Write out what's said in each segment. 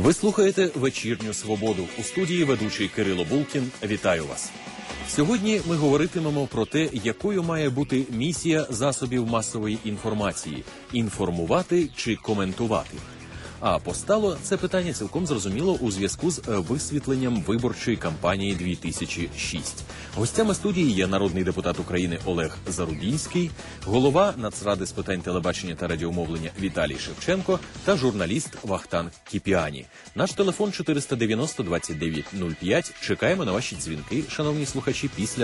Ви слухаєте «Вечірню свободу». У студії ведучий Кирило Булкін. Вітаю вас. Сьогодні ми говоритимемо про те, якою має бути місія засобів масової інформації – інформувати чи коментувати. А постало це питання цілком зрозуміло у зв'язку з висвітленням виборчої кампанії 2006. Гостями студії є народний депутат України Олег Зарубінський, голова Нацради з питань телебачення та радіомовлення Віталій Шевченко та журналіст Вахтанг Кіпіані. Наш телефон 490-29-05. Чекаємо на ваші дзвінки, шановні слухачі, після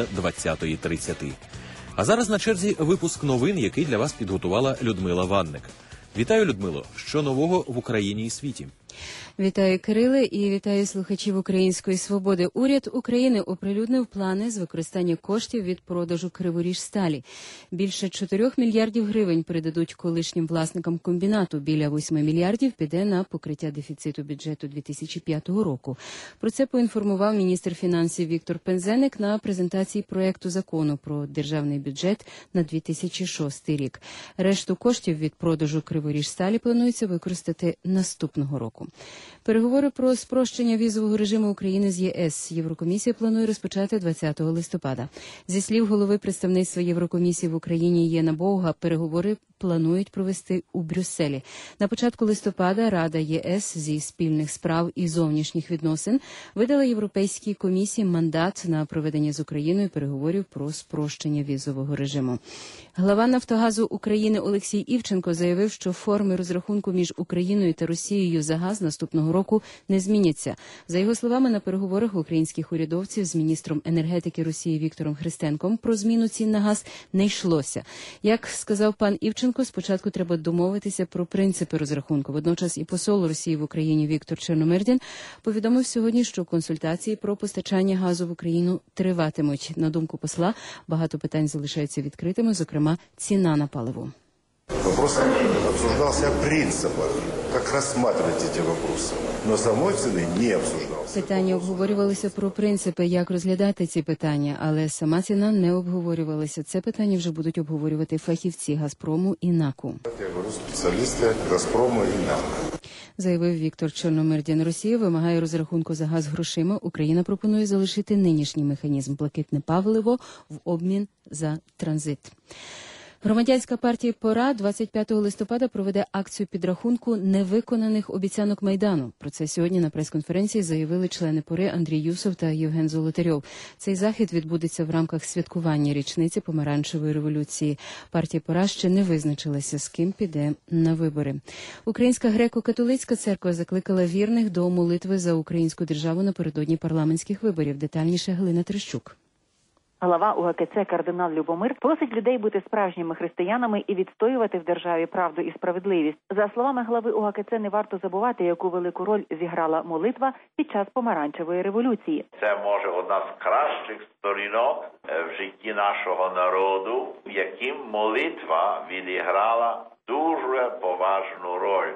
20:30. А зараз на черзі випуск новин, який для вас підготувала Людмила Ванник. Вітаю, Людмило. Що нового в Україні і світі? Вітаю, Кириле, і вітаю слухачів Української свободи. Уряд України оприлюднив плани з використання коштів від продажу Криворіжсталі. Більше 4 мільярдів гривень передадуть колишнім власникам комбінату. Біля 8 мільярдів піде на покриття дефіциту бюджету 2005 року. Про це поінформував міністр фінансів Віктор Пинзеник на презентації проекту закону про державний бюджет на 2006 рік. Решту коштів від продажу Криворіжсталі планується використати наступного року. Переговори про спрощення візового режиму України з ЄС Єврокомісія планує розпочати 20 листопада. Зі слів голови представництва Єврокомісії в Україні Єна Боуга, переговори планують провести у Брюсселі. На початку листопада Рада ЄС зі спільних справ і зовнішніх відносин видала Європейській комісії мандат на проведення з Україною переговорів про спрощення візового режиму. Глава «Нафтогазу України» Олексій Івченко заявив, що форми розрахунку між Україною та Росією за газ наступного року не зміняться. За його словами, на переговорах українських урядовців з міністром енергетики Росії Віктором Христенком про зміну цін на газ не йшлося. Як сказав пан Івченко, спочатку треба домовитися про принципи розрахунку. Водночас і посол Росії в Україні Віктор Черномирдін повідомив сьогодні, що консультації про постачання газу в Україну триватимуть. На думку посла, багато питань залишаються відкритими, зокрема, ціна на паливо. Вопрос обсуждался о принципах, как рассматривать эти вопросы, но самой цены не обсуждался. Питання обговорювалися про принципи, як розглядати ці питання, але сама ціна не обговорювалася. Це питання вже будуть обговорювати фахівці «Газпрому» і НАКу. Я говорю, спеціалісти «Газпрому» і НАКу. Заявив Віктор Чорномирдін. Росія вимагає розрахунку за газ грошима. Україна пропонує залишити нинішній механізм блакитне паливо в обмін за транзит. Громадянська партія «Пора» 25 листопада проведе акцію підрахунку невиконаних обіцянок Майдану. Про це сьогодні на прес-конференції заявили члени «Пори» Андрій Юсов та Євген Золотарьов. Цей захід відбудеться в рамках святкування річниці помаранчевої революції. Партія «Пора» ще не визначилася, з ким піде на вибори. Українська греко-католицька церква закликала вірних до молитви за українську державу напередодні парламентських виборів. Детальніше Галина Трещук. Глава УГКЦ кардинал Любомир просить людей бути справжніми християнами і відстоювати в державі правду і справедливість. За словами глави УГКЦ, не варто забувати, яку велику роль зіграла молитва під час помаранчевої революції. Це може одна з кращих сторінок в житті нашого народу, в яким молитва відіграла дуже поважну роль.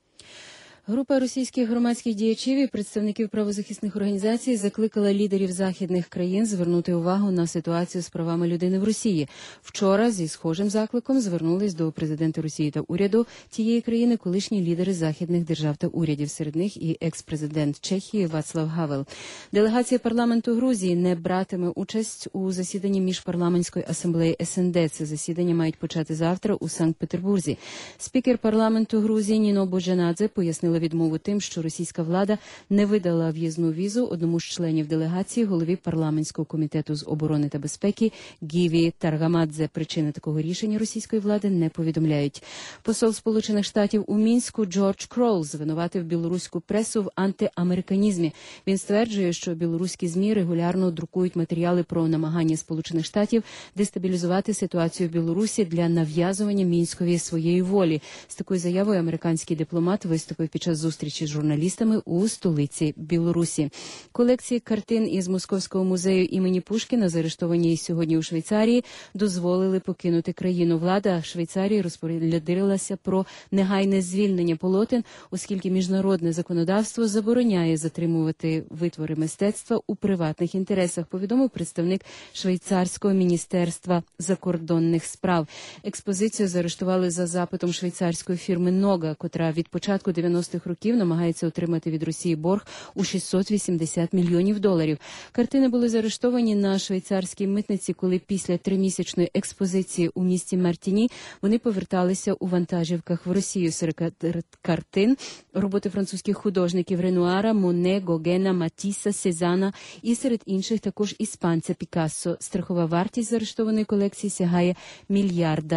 Група російських громадських діячів і представників правозахисних організацій закликала лідерів західних країн звернути увагу на ситуацію з правами людини в Росії. Вчора зі схожим закликом звернулись до президента Росії та уряду тієї країни колишні лідери західних держав та урядів. Серед них і екс-президент Чехії Вацлав Гавел. Делегація парламенту Грузії не братиме участь у засіданні міжпарламентської асамблеї СНД. Це засідання мають почати завтра у Санкт-Петербурзі. Спікер парламенту Грузії Ніно Боджанадзе пояснила відмову тим, що російська влада не видала в'їзну візу одному з членів делегації, голові парламентського комітету з оборони та безпеки Гіві Таргамадзе. Причини такого рішення російської влади не повідомляють. Посол Сполучених Штатів у Мінську Джордж Кролл звинуватив білоруську пресу в антиамериканізмі. Він стверджує, що білоруські ЗМІ регулярно друкують матеріали про намагання Сполучених Штатів дестабілізувати ситуацію в Білорусі для нав'язування Мінськові своєї волі. З такою заявою американський дипломат виступив під час зустрічі з журналістами у столиці Білорусі. Колекції картин із Московського музею імені Пушкіна, заарештовані сьогодні у Швейцарії, дозволили покинути країну. Влада Швейцарії розпорядилася про негайне звільнення полотен, оскільки міжнародне законодавство забороняє затримувати витвори мистецтва у приватних інтересах, повідомив представник Швейцарського міністерства закордонних справ. Експозицію заарештували за запитом швейцарської фірми «Нога», котра від початку 90-х 90-х років намагається отримати від Росії борг у $680 мільйонів. Картини були заарештовані на швейцарській митниці, коли після 3-місячної експозиції у місті Мартіні вони поверталися у вантажівках в Росію. Серед картин роботи французьких художників Ренуара, Моне, Гогена, Матісса, Сезана і серед інших також іспанця Пікассо. Страхова вартість заарештованої колекції сягає $1 мільярд.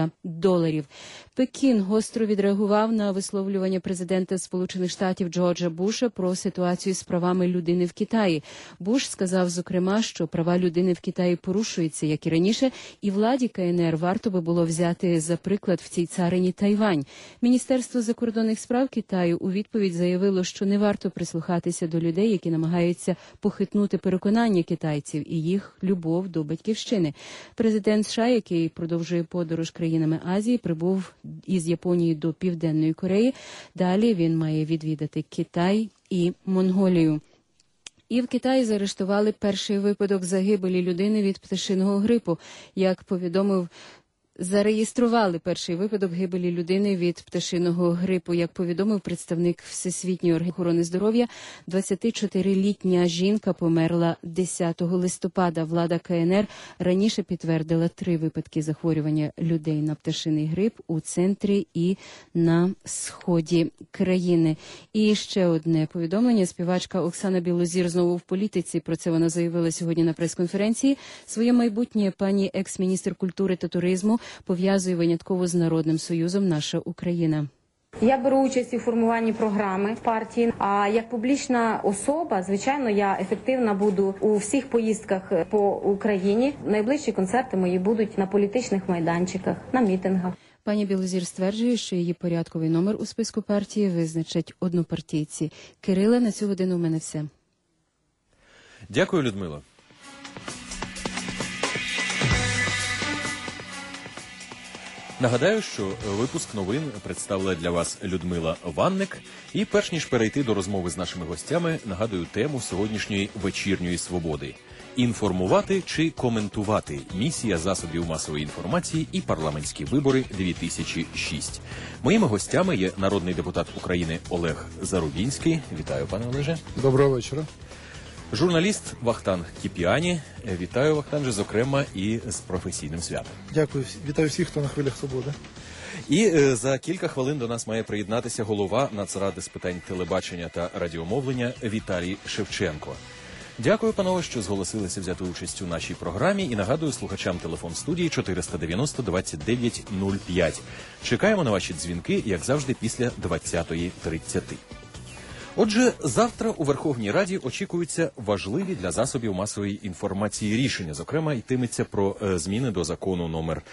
Пекін гостро відреагував на висловлювання президента Сполучених Штатів Джорджа Буша про ситуацію з правами людини в Китаї. Буш сказав, зокрема, що права людини в Китаї порушуються, як і раніше, і владі КНР варто би було взяти за приклад в цій царині Тайвань. Міністерство закордонних справ Китаю у відповідь заявило, що не варто прислухатися до людей, які намагаються похитнути переконання китайців і їх любов до батьківщини. Президент США, який продовжує подорож країнами Азії, прибув із Японії до Південної Кореї. Далі він має відвідати Китай і Монголію. І в Китаї заарештували перший випадок загибелі людини від пташиного грипу. Як повідомив зареєстрували перший випадок гибелі людини від пташиного грипу. Як повідомив представник Всесвітньої охорони здоров'я, 24-літня жінка померла 10 листопада. Влада КНР раніше підтвердила 3 випадки захворювання людей на пташиний грип у центрі і на сході країни. І ще одне повідомлення. Співачка Оксана Білозір знову в політиці. Про це вона заявила сьогодні на прес-конференції. Своє майбутнє пані екс-міністр культури та туризму пов'язує винятково з Народним Союзом «Наша Україна». Я беру участь у формуванні програми партії, а як публічна особа, звичайно, я ефективна буду у всіх поїздках по Україні. Найближчі концерти мої будуть на політичних майданчиках, на мітингах. Пані Білозір стверджує, що її порядковий номер у списку партії визначать однопартійці. Кириле, на цю годину у мене все. Дякую, Людмила. Нагадаю, що випуск новин представила для вас Людмила Ванник. І перш ніж перейти до розмови з нашими гостями, нагадую тему сьогоднішньої вечірньої свободи. Інформувати чи коментувати? Місія засобів масової інформації і парламентські вибори 2006. Моїми гостями є народний депутат України Олег Зарубінський. Вітаю, пане Олеже. Доброго вечора. Журналіст Вахтанг Кіпіані. Вітаю, Вахтанже, зокрема, і з професійним святом. Дякую. Вітаю всіх, хто на хвилях свободи. І за кілька хвилин до нас має приєднатися голова Нацради з питань телебачення та радіомовлення Віталій Шевченко. Дякую, панове, що зголосилися взяти участь у нашій програмі. І нагадую слухачам телефон студії 490-29-05. Чекаємо на ваші дзвінки, як завжди, після 20:30. Отже, завтра у Верховній Раді очікуються важливі для засобів масової інформації рішення. Зокрема, йтиметься про зміни до закону номер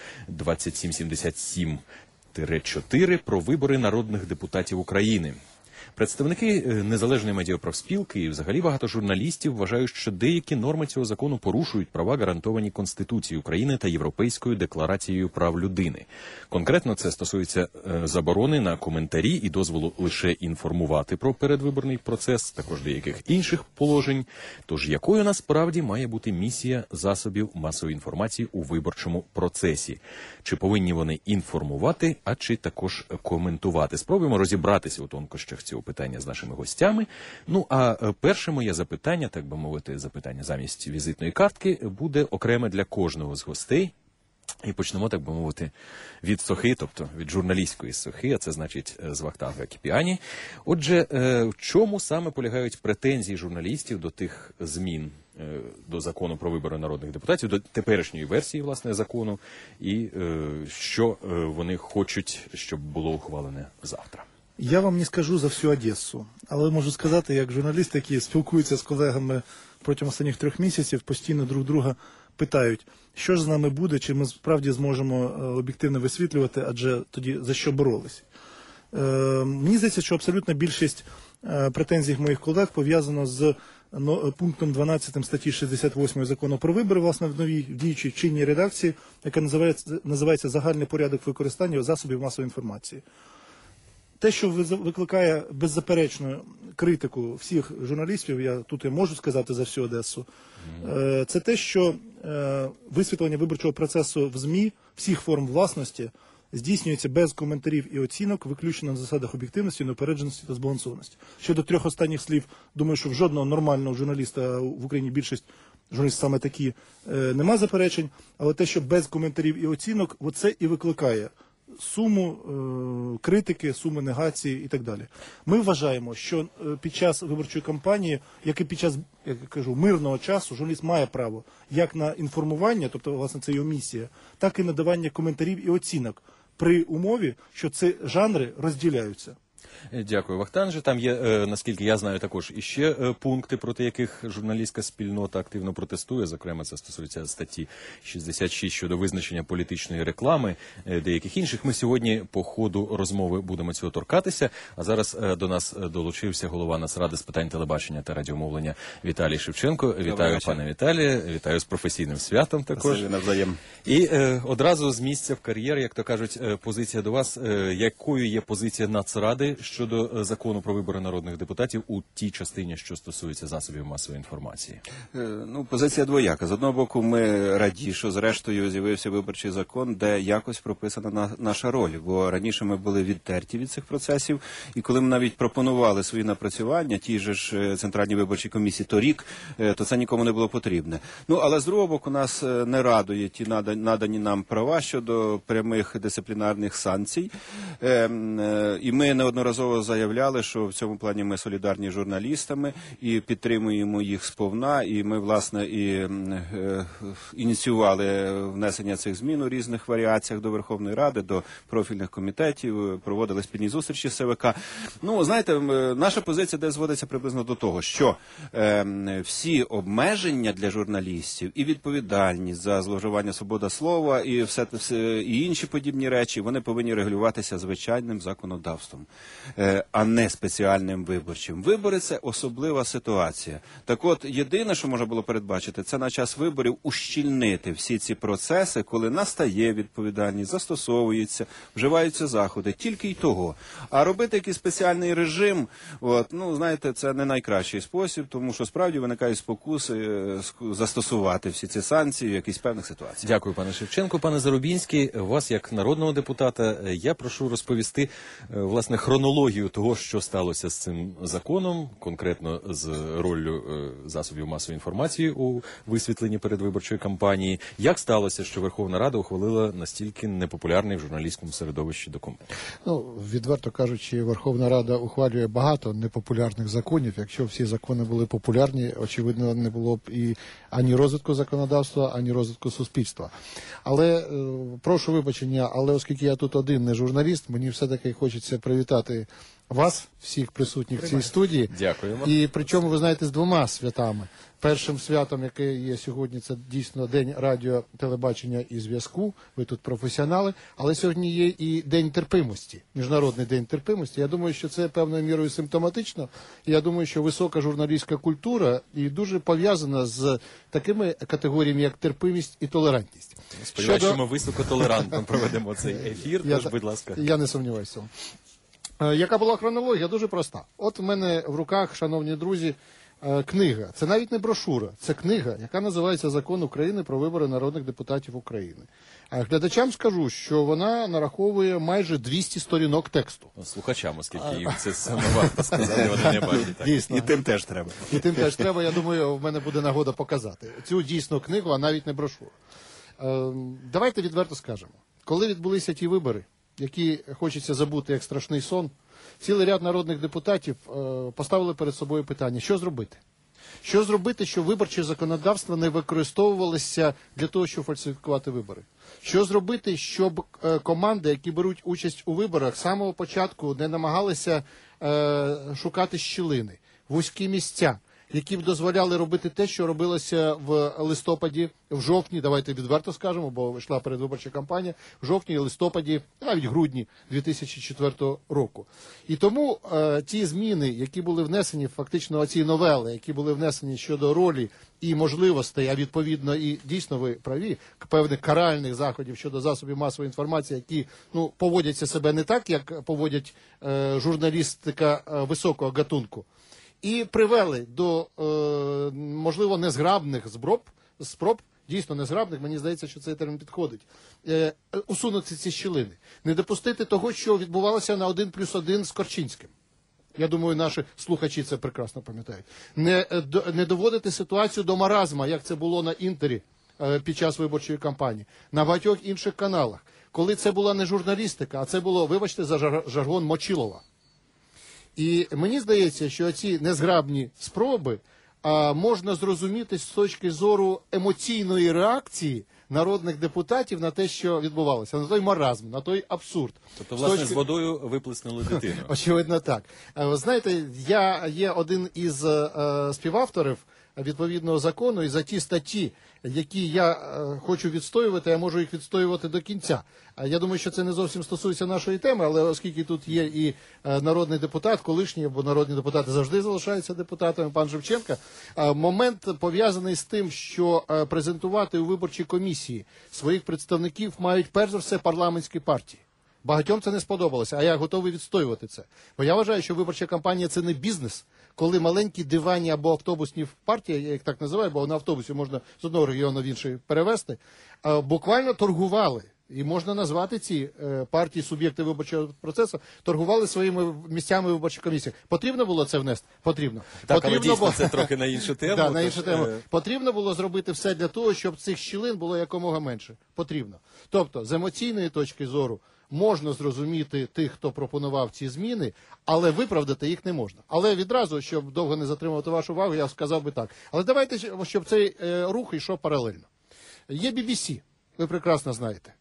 2777-4 про вибори народних депутатів України. Представники незалежної медіапрофспілки і взагалі багато журналістів вважають, що деякі норми цього закону порушують права, гарантовані Конституцією України та Європейською декларацією прав людини. Конкретно це стосується заборони на коментарі і дозволу лише інформувати про передвиборний процес, також деяких інших положень. Тож якою насправді має бути місія засобів масової інформації у виборчому процесі? Чи повинні вони інформувати, а чи також коментувати? Спробуємо розібратися у тонкощах цього питання з нашими гостями. Ну, а перше моє запитання, так би мовити, запитання замість візитної картки, буде окреме для кожного з гостей. І почнемо, так би мовити, від сохи, тобто від журналістської сохи, а це значить з Вахтанга Кіпіані. Отже, в чому саме полягають претензії журналістів до тих змін до закону про вибори народних депутатів, до теперішньої версії, власне, закону, і що вони хочуть, щоб було ухвалене завтра? Я вам не скажу за всю Одесу, але можу сказати, як журналісти, які спілкуються з колегами протягом останніх 3 місяців, постійно друг друга питають, що ж з нами буде, чи ми справді зможемо об'єктивно висвітлювати, адже тоді за що боролися. Мені здається, що абсолютна більшість претензій моїх колег пов'язано з пунктом 12 статті 68 закону про вибори, власне, в новій діючій чинній редакції, яка називається «Загальний порядок використання засобів масової інформації». Те, що викликає беззаперечну критику всіх журналістів, я тут і можу сказати за всю Одесу, це те, що висвітлення виборчого процесу в ЗМІ, всіх форм власності, здійснюється без коментарів і оцінок, виключно на засадах об'єктивності, неупередженості та збалансованості. Щодо 3 останніх слів, думаю, що в жодного нормального журналіста в Україні більшість журналістів саме такі нема заперечень, але те, що без коментарів і оцінок, оце і викликає суму критики, суму негації і так далі. Ми вважаємо, що під час виборчої кампанії, як і під час, як я кажу, мирного часу, журналіст має право як на інформування, тобто, власне, це його місія, так і надавання коментарів і оцінок при умові, що ці жанри розділяються. Дякую, Вахтанже. Там є, наскільки я знаю, також іще пункти, проти яких журналістська спільнота активно протестує. Зокрема, це стосується статті 66 щодо визначення політичної реклами, деяких інших. Ми сьогодні по ходу розмови будемо цього торкатися. А зараз до нас долучився голова Нацради з питань телебачення та радіомовлення Віталій Шевченко. Вітаю, пане Віталію. Вітаю з професійним святом також. Навзаєм. І одразу з місця в кар'єр, як то кажуть, позиція до вас. Якою є позиція Нацради щодо закону про вибори народних депутатів у тій частині, що стосується засобів масової інформації? Ну, позиція двояка. З одного боку, ми раді, що зрештою з'явився виборчий закон, де якось прописана наша роль. Бо раніше ми були відтерті від цих процесів, і коли ми навіть пропонували свої напрацювання, тій же ж Центральній виборчій комісії торік, то це нікому не було потрібне. Ну, але з другого боку, нас не радує ті надані нам права щодо прямих дисциплінарних санкцій. І ми неодноразово заявляли, що в цьому плані ми солідарні з журналістами і підтримуємо їх сповна. І ми, власне, і ініціювали внесення цих змін у різних варіаціях до Верховної Ради, до профільних комітетів, проводили спільні зустрічі з ЦВК. Ну, знаєте, наша позиція де зводиться приблизно до того, що всі обмеження для журналістів і відповідальність за зловживання свободи слова і і інші подібні речі, вони повинні регулюватися звичайним законодавством, а не спеціальним виборчим. Вибори – це особлива ситуація. Так от, єдине, що можна було передбачити, це на час виборів ущільнити всі ці процеси, коли настає відповідальність, застосовується, вживаються заходи, тільки й того. А робити якийсь спеціальний режим, ну, знаєте, це не найкращий спосіб, тому що справді виникають спокуси застосувати всі ці санкції в якихось певних ситуаціях. Дякую, пане Шевченко. Пане Зарубінський, вас як народного депутата, я прошу розповісти, власне, хронологію того, що сталося з цим законом, конкретно з роллю засобів масової інформації у висвітленні передвиборчої кампанії. Як сталося, що Верховна Рада ухвалила настільки непопулярний в журналістському середовищі документ? Ну, відверто кажучи, Верховна Рада ухвалює багато непопулярних законів. Якщо всі закони були популярні, очевидно, не було б і ані розвитку законодавства, ані розвитку суспільства. Але, прошу вибачення, але оскільки я тут один не журналіст, мені все-таки хочеться привітати вас, всіх присутніх в цій студії. Дякуємо. І причому, ви знаєте, з двома святами. Першим святом, яке є сьогодні, це дійсно День радіо, телебачення і зв'язку. Ви тут професіонали. Але сьогодні є і День терпимості, Міжнародний день терпимості. Я думаю, що це певною мірою симптоматично. І я думаю, що висока журналістська культура і дуже пов'язана з такими категоріями, як терпимість і толерантність. Сподіваюся, що ми високотолерантно проведемо цей ефір. Тож, будь ласка. Я не сумніваюся в цьому. Яка була хронологія? Дуже проста. От у мене в руках, шановні друзі, книга. Це навіть не брошура, це книга, яка називається «Закон України про вибори народних депутатів України». А глядачам скажу, що вона нараховує майже 200 сторінок тексту. Слухачам, оскільки їм це саме варто сказати, вони не бачать. Дійсно. І тим теж треба. І тим теж треба, я думаю, в мене буде нагода показати. Цю дійсно книгу, а навіть не брошуру. Давайте відверто скажемо. Коли відбулися ті вибори, які хочеться забути як страшний сон, цілий ряд народних депутатів поставили перед собою питання, що зробити? Що зробити, щоб виборче законодавство не використовувалося для того, щоб фальсифікувати вибори? Що зробити, щоб команди, які беруть участь у виборах, з самого початку не намагалися шукати щілини, вузькі місця, які б дозволяли робити те, що робилося в листопаді, в жовтні, давайте відверто скажемо, бо йшла передвиборча кампанія, в жовтні, листопаді, навіть грудні 2004 року. І тому ті зміни, які були внесені, фактично ці новели, які були внесені щодо ролі і можливостей, а відповідно і дійсно ви праві, певних каральних заходів щодо засобів масової інформації, які поводяться себе не так, як поводять журналістика високого гатунку, і привели до, можливо, незграбних спроб дійсно незграбних, мені здається, що цей термін підходить, усунути ці щілини. Не допустити того, що відбувалося на 1+1 з Корчинським. Я думаю, наші слухачі це прекрасно пам'ятають. Не доводити ситуацію до маразма, як це було на Інтері під час виборчої кампанії, на багатьох інших каналах. Коли це була не журналістика, а це було, вибачте, за жаргон Мочилова. І мені здається, що ці незграбні спроби можна зрозуміти з точки зору емоційної реакції народних депутатів на те, що відбувалося, на той маразм, на той абсурд. Тобто, власне, з водою виплеснули дитину. Очевидно, так. Ви знаєте, я є один із співавторів відповідного закону, і за ті статті, які я хочу відстоювати, я можу їх відстоювати до кінця. Я думаю, що це не зовсім стосується нашої теми, але оскільки тут є і народний депутат, колишній, бо народні депутати завжди залишаються депутатами, пан Шевченка, момент пов'язаний з тим, що презентувати у виборчій комісії своїх представників мають перш за все парламентські партії. Багатьом це не сподобалося, а я готовий відстоювати це. Бо я вважаю, що виборча кампанія – це не бізнес, коли маленькі диванні або автобусні партії, я їх так називаю, бо на автобусі можна з одного регіону в інший перевезти, буквально торгували. І можна назвати ці партії, суб'єкти виборчого процесу, торгували своїми місцями виборчих комісій. Потрібно було це внести? Потрібно. Так, але дійсно це трохи на іншу тему. Так, на іншу тему. Потрібно було зробити все для того, щоб цих щілин було якомога менше. Потрібно. Тобто, з емоційної точки зору, можна зрозуміти тих, хто пропонував ці зміни, але виправдати їх не можна. Але відразу, щоб довго не затримувати вашу увагу, я сказав би так. Але давайте, щоб цей рух йшов паралельно. Є BBC, ви прекрасно знаєте.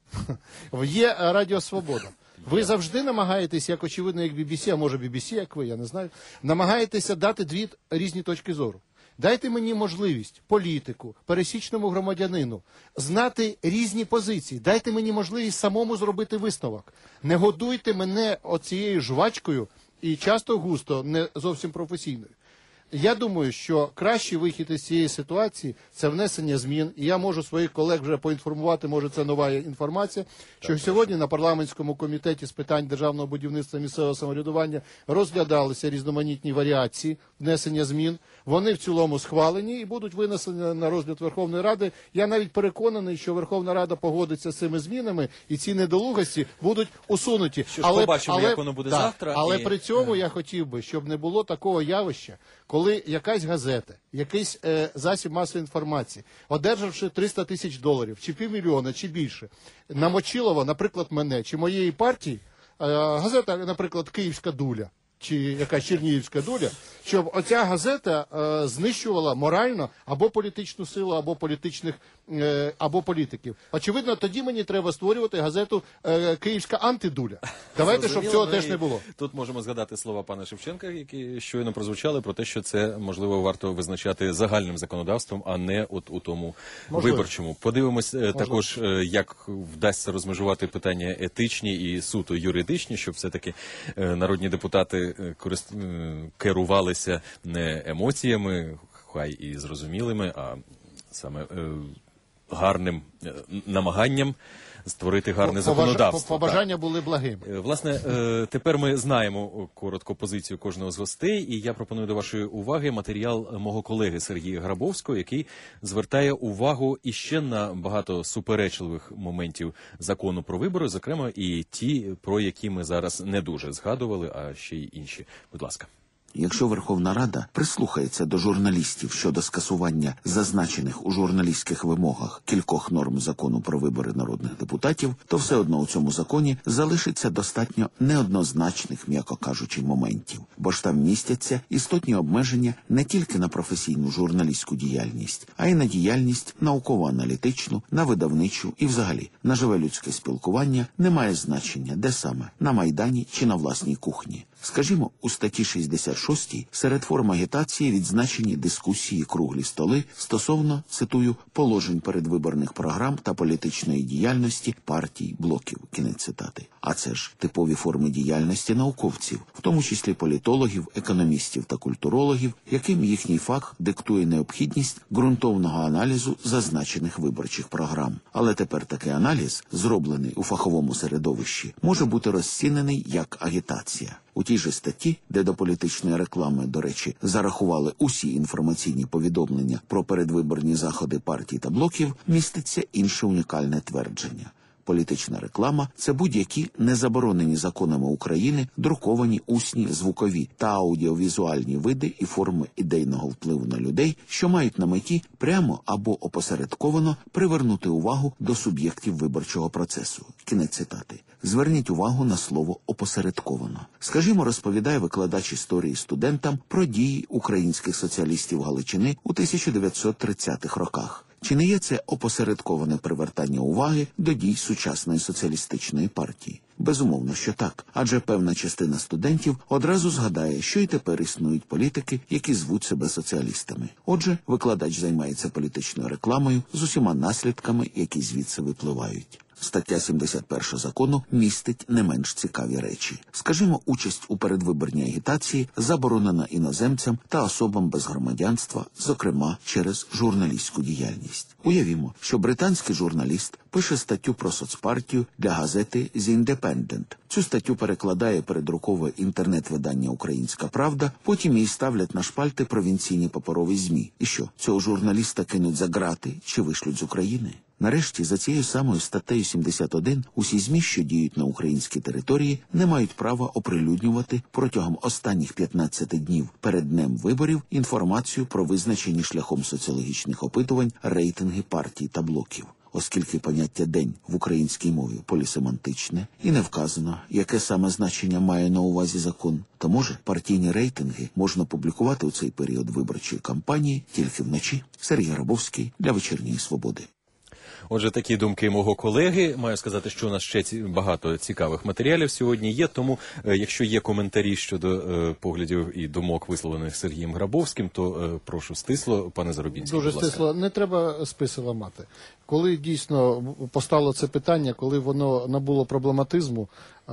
Є Радіо Свобода. Ви завжди намагаєтесь, як очевидно, як BBC, а може BBC, як ви, я не знаю, намагаєтеся дати дві різні точки зору. Дайте мені можливість, політику, пересічному громадянину, знати різні позиції. Дайте мені можливість самому зробити висновок. Не годуйте мене оцією жвачкою і часто густо, не зовсім професійною. Я думаю, що кращий вихід із цієї ситуації – це внесення змін. І я можу своїх колег вже поінформувати, може це нова інформація, що сьогодні на парламентському комітеті з питань державного будівництва і місцевого самоврядування розглядалися різноманітні варіації внесення змін. Вони в цілому схвалені і будуть винесені на розгляд Верховної Ради. Я навіть переконаний, що Верховна Рада погодиться з цими змінами і ці недолугості будуть усунуті. Що ж, побачимо, як воно буде завтра. Але при цьому я хотів би, щоб не було такого явища, коли якась газета, якийсь засіб масової інформації, одержавши $300 тисяч, чи $500,000, чи більше, на Мочилова, наприклад, мене, чи моєї партії, газета, наприклад, «Київська дуля», чи якась Чернігівська дуля, щоб оця газета знищувала морально або політичну силу, або політиків. Очевидно, тоді мені треба створювати газету «Київська антидуля». Давайте, щоб цього теж не було. Тут можемо згадати слова пана Шевченка, які щойно прозвучали, про те, що це, можливо, варто визначати загальним законодавством, а не от у тому виборчому. Подивимось також, як вдасться розмежувати питання етичні і суто юридичні, щоб все-таки народні депутати керувалися не емоціями, хай і зрозумілими, а саме гарним намаганням створити гарне законодавство. Побажання були благими. Власне, тепер ми знаємо коротко позицію кожного з гостей, і я пропоную до вашої уваги матеріал мого колеги Сергія Грабовського, який звертає увагу іще на багато суперечливих моментів закону про вибори, зокрема і ті, про які ми зараз не дуже згадували, а ще й інші. Будь ласка. Якщо Верховна Рада прислухається до журналістів щодо скасування зазначених у журналістських вимогах кількох норм закону про вибори народних депутатів, то все одно у цьому законі залишиться достатньо неоднозначних, м'яко кажучи, моментів. Бо ж там містяться істотні обмеження не тільки на професійну журналістську діяльність, а й на діяльність науково-аналітичну, на видавничу і взагалі на живе людське спілкування не має значення, де саме – на Майдані чи на власній кухні. Скажімо, у статті 66 серед форм агітації відзначені дискусії, круглі столи стосовно, цитую, положень передвиборних програм та політичної діяльності партій, блоків. Кінець цитати. А це ж типові форми діяльності науковців, в тому числі політологів, економістів та культурологів, яким їхній фах диктує необхідність ґрунтовного аналізу зазначених виборчих програм. Але тепер такий аналіз, зроблений у фаховому середовищі, може бути розцінений як агітація. У тій же статті, де до політичної реклами, до речі, зарахували усі інформаційні повідомлення про передвиборні заходи партій та блоків, міститься інше унікальне твердження. Політична реклама – це будь-які незаборонені законами України друковані усні, звукові та аудіовізуальні види і форми ідейного впливу на людей, що мають на меті прямо або опосередковано привернути увагу до суб'єктів виборчого процесу. Кінець цитати. Зверніть увагу на слово «опосередковано». Скажімо, розповідає викладач історії студентам про дії українських соціалістів Галичини у 1930-х роках. Чи не є це опосередковане привертання уваги до дій сучасної соціалістичної партії? Безумовно, що так. Адже певна частина студентів одразу згадає, що і тепер існують політики, які звуть себе соціалістами. Отже, викладач займається політичною рекламою з усіма наслідками, які звідси випливають. Стаття 71 закону містить не менш цікаві речі. Скажімо, участь у передвиборній агітації заборонена іноземцям та особам без громадянства, зокрема через журналістську діяльність. Уявімо, що британський журналіст пише статтю про соцпартію для газети «The Independent». Цю статтю перекладає, передруковує інтернет-видання «Українська правда», потім її ставлять на шпальти провінційні паперові ЗМІ. І що, цього журналіста кинуть за ґрати чи вишлють з України? Нарешті, за цією самою статтею 71, усі ЗМІ, що діють на українській території, не мають права оприлюднювати протягом останніх 15 днів перед днем виборів інформацію про визначені шляхом соціологічних опитувань рейтинги партій та блоків. Оскільки поняття «день» в українській мові полісемантичне і не вказано, яке саме значення має на увазі закон, то, може, партійні рейтинги можна публікувати у цей період виборчої кампанії тільки вночі. Сергій Грабовський для «Вечірньої Свободи». Отже, такі думки мого колеги. Маю сказати, що у нас ще багато цікавих матеріалів сьогодні є, тому якщо є коментарі щодо поглядів і думок, висловлених Сергієм Грабовським, то прошу стисло, пане Зарубінський. Дуже стисло. Не треба списи ламати. Коли дійсно постало це питання, коли воно набуло проблематизму,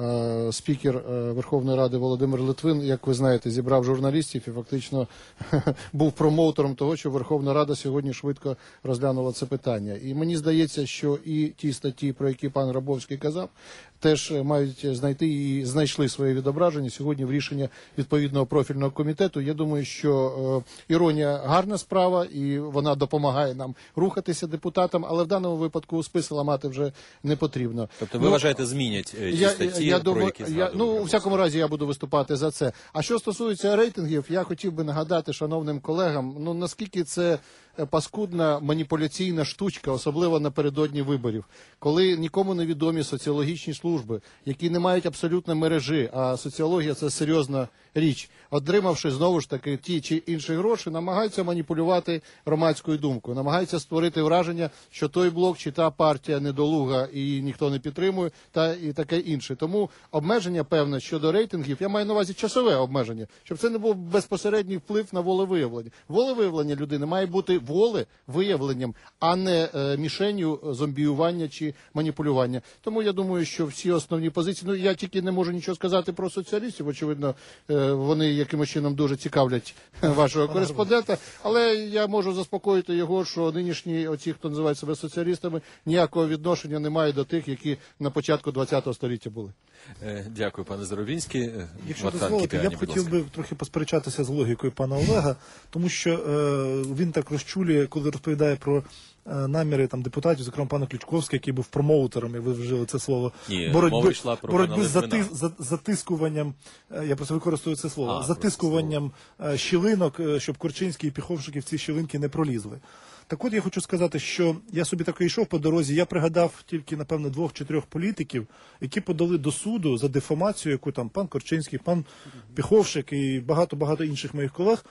спікер Верховної Ради Володимир Литвин, як ви знаєте, зібрав журналістів і фактично був промоутером того, що Верховна Рада сьогодні швидко розглянула це питання. І мені здається, що і ті статті, про які пан Грабовський казав, теж мають знайти і знайшли своє відображення сьогодні в рішення відповідного профільного комітету. Я думаю, що іронія гарна справа, і вона допомагає нам рухатися депутатам, але в даному випадку списи ламати вже не потрібно. Тобто ви вважаєте, змінять ті статті, про які згадували? У всякому разі, я буду виступати за це. А що стосується рейтингів, я хотів би нагадати шановним колегам, наскільки це паскудна маніпуляційна штучка, особливо напередодні виборів, коли нікому не відомі соціологічні служби, які не мають абсолютно мережі, а соціологія – це серйозна річ, отримавши знову ж таки ті чи інші гроші, намагаються маніпулювати громадською думкою, намагаються створити враження, що той блок чи та партія недолуга і ніхто не підтримує, та і таке інше. Тому обмеження певне щодо рейтингів, я маю на увазі часове обмеження, щоб це не був безпосередній вплив на волевиявлення. Волевиявлення людини має бути волевиявленням, а не мішенню зомбіювання чи маніпулювання. Тому я думаю, що всі основні позиції, я тільки не можу нічого сказати про соціалістів, очевидно, вони якимось чином дуже цікавлять вашого кореспондента, але я можу заспокоїти його, що нинішні оці, хто називає себе соціалістами, ніякого відношення не мають до тих, які на початку ХХ століття були. Дякую, пане Зарубінський. Якщо дозволите, я б хотів би трохи посперечатися з логікою пана Олега, тому що він так розчулює, коли розповідає про наміри депутатів, зокрема пана Ключковського, який був промоутером, і ви вжили це слово, боротьби з затискуванням, я просто використовую це слово, затискуванням щілинок, щоб Корчинський і Піховшик в ці щілинки не пролізли. Так от я хочу сказати, що я собі таки йшов по дорозі, я пригадав тільки, напевно, 2 чи 3 політиків, які подали до суду за дефамацію, яку там пан Корчинський, пан Піховшик і багато-багато інших моїх колег,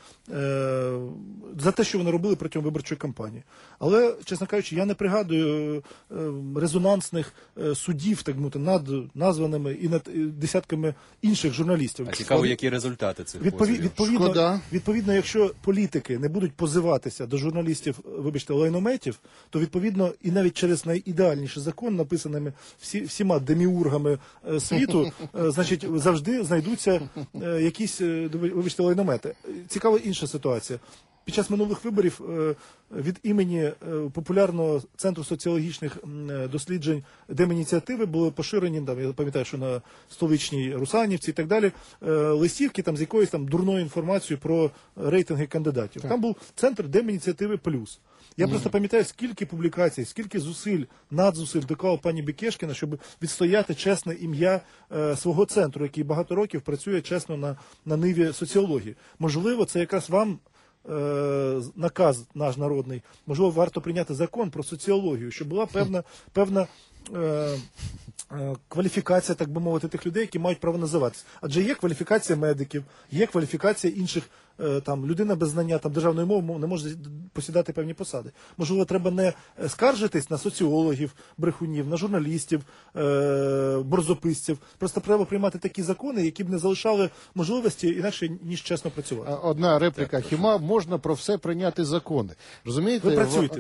за те, що вони робили протягом виборчої кампанії. Але, чесно кажучи, я не пригадую резонансних судів, так мовити, над названими і над десятками інших журналістів. А цікаво, які результати цих позовів? Відповідно, якщо політики не будуть позиватися до журналістів, вибачте, лайнометів, то відповідно і навіть через найідеальніший закон, написаними всіма деміургами світу, значить, завжди знайдуться якісь, вибачте, лайномети. Цікава інша ситуація. під час минулих виборів від імені популярного центру соціологічних досліджень Демініціативи були поширені, там, я пам'ятаю, що на столичній Русанівці і так далі, листівки там, з якоюсь там дурною інформацією про рейтинги кандидатів. Там був центр Демініціативи плюс. Я просто пам'ятаю, скільки публікацій, скільки зусиль, надзусиль доклав пані Бекешкіна, щоб відстояти чесне ім'я свого центру, який багато років працює чесно на ниві соціології. Можливо, це якраз вам наказ наш народний, можливо, варто прийняти закон про соціологію, щоб була певна кваліфікація, так би мовити, тих людей, які мають право називатися. Адже є кваліфікація медиків, є кваліфікація інших, там, людина без знання там, державної мови не може посідати певні посади. Можливо, треба не скаржитись на соціологів, брехунів, на журналістів, борзописців. Просто треба приймати такі закони, які б не залишали можливості інакше, ніж чесно працювати. Одна репліка. Хіба можна про все прийняти закони? Розумієте? Ви працюєте.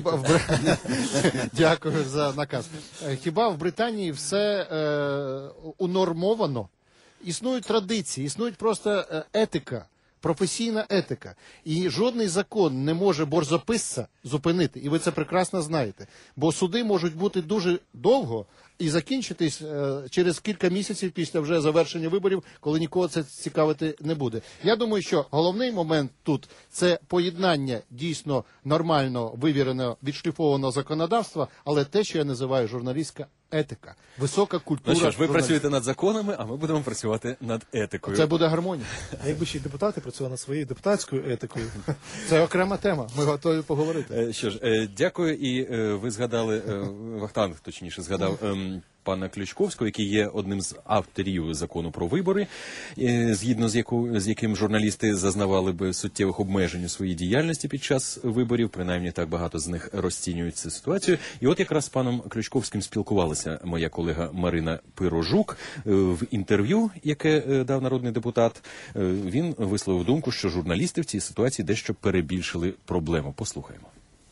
Дякую за наказ. Хіба в Британії все унормовано? Існують традиції, існують просто етика. Професійна етика. І жодний закон не може борзописця зупинити. І ви це прекрасно знаєте. Бо суди можуть бути дуже довго і закінчитись через кілька місяців після вже завершення виборів, коли нікого це цікавити не буде. Я думаю, що головний момент тут – це поєднання дійсно нормально вивіреного, відшліфованого законодавства, але те, що я називаю журналістська етика, висока культура. Ну що ж, ви працюєте над законами, а ми будемо працювати над етикою. Це буде гармонія. А якби ще й депутати працювали над своєю депутатською етикою? Це окрема тема, ми готові поговорити. Що ж, дякую, і ви згадали, Вахтанг, точніше, згадав пана Ключковського, який є одним з авторів закону про вибори, згідно з яким журналісти зазнавали би суттєвих обмежень у своїй діяльності під час виборів, принаймні так багато з них розцінюють цю ситуацію. І от якраз з паном Ключковським спілкувалася моя колега Марина Пирожук в інтерв'ю, яке дав народний депутат. Він висловив думку, що журналісти в цій ситуації дещо перебільшили проблему. Послухаємо.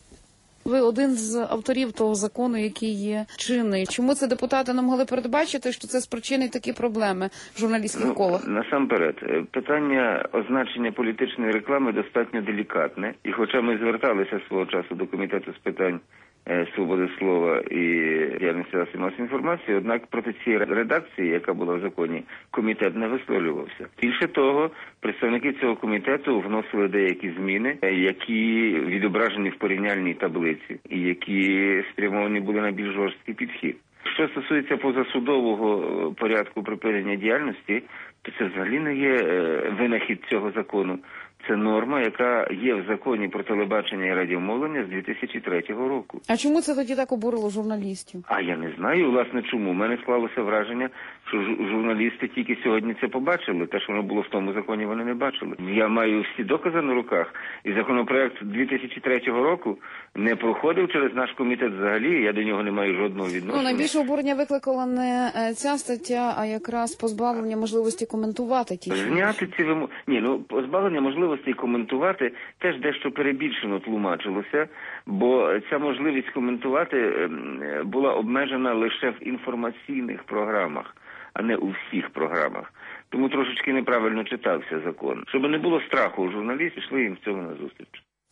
Ви один з авторів того закону, який є чинний. Чому це депутати не могли передбачити, що це спричинить такі проблеми в журналістських колах? Насамперед, питання означення політичної реклами достатньо делікатне. І хоча ми зверталися свого часу до Комітету з питань свободи слова і діяльності засобів масової інформації, однак проти цієї редакції, яка була в законі, комітет не висловлювався. Більше того, представники цього комітету вносили деякі зміни, які відображені в порівняльній таблиці, і які спрямовані були на більш жорсткий підхід. Що стосується позасудового порядку припинення діяльності, то це взагалі не є винахід цього закону. Це норма, яка є в законі про телебачення і радіомовлення з 2003 року. А чому це тоді так обурило журналістів? А я не знаю, власне, чому. У мене склалося враження, що журналісти тільки сьогодні це побачили. Те, що воно було в тому законі, вони не бачили. Я маю всі докази на руках. І законопроект 2003 року не проходив через наш комітет взагалі. Я до нього не маю жодного відношення. Ну, найбільше обурення викликала не ця стаття, а якраз позбавлення можливості коментувати ті. Зняти ці вимоги. Ні, позбавлення можливості коментувати теж дещо перебільшено тлумачилося, бо ця можливість коментувати була обмежена лише в інформаційних програмах, а не у всіх програмах. Тому трошечки неправильно читався закон. Щоб не було страху у журналістів, йшли їм в цьому назустріч.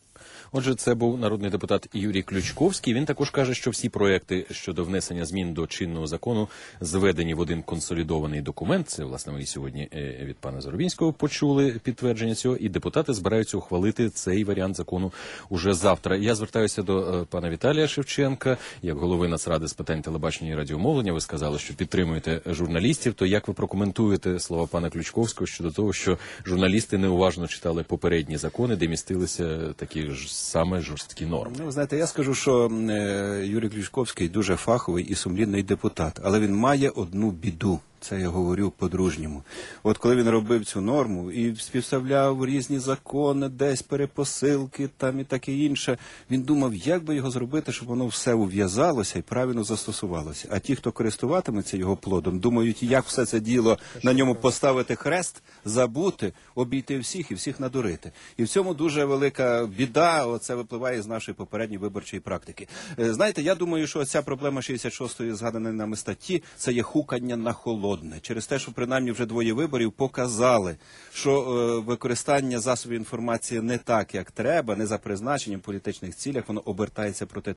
Отже, це був народний депутат Юрій Ключковський. Він також каже, що всі проекти щодо внесення змін до чинного закону зведені в один консолідований документ. Це, власне, ми сьогодні від пана Зарубінського почули підтвердження цього. І депутати збираються ухвалити цей варіант закону уже завтра. Я звертаюся до пана Віталія Шевченка, як голови Нацради з питань телебачення і радіомовлення. Ви сказали, що підтримуєте журналістів. То як ви прокоментуєте слова пана Ключковського щодо того, що журналісти неуважно читали попередні закони, де містилися такі ж саме жорсткі норми? Ну, знаєте, я скажу, що Юрій Ключковський дуже фаховий і сумлінний депутат, але він має одну біду. Це я говорю по-дружньому. От коли він робив цю норму і співставляв різні закони, десь перепосилки там і таке інше, він думав, як би його зробити, щоб воно все ув'язалося і правильно застосувалося. А ті, хто користуватиметься його плодом, думають, як все це діло на ньому поставити хрест, забути, обійти всіх і всіх надурити. І в цьому дуже велика біда, оце випливає з нашої попередньої виборчої практики. Знаєте, я думаю, що ця проблема 66-ї згаданої нами статті, це є хукання на холодну. жодне. Через те, що принаймні вже 2 виборів показали, що використання засобів інформації не так, як треба, не за призначенням в політичних цілях, воно обертається проти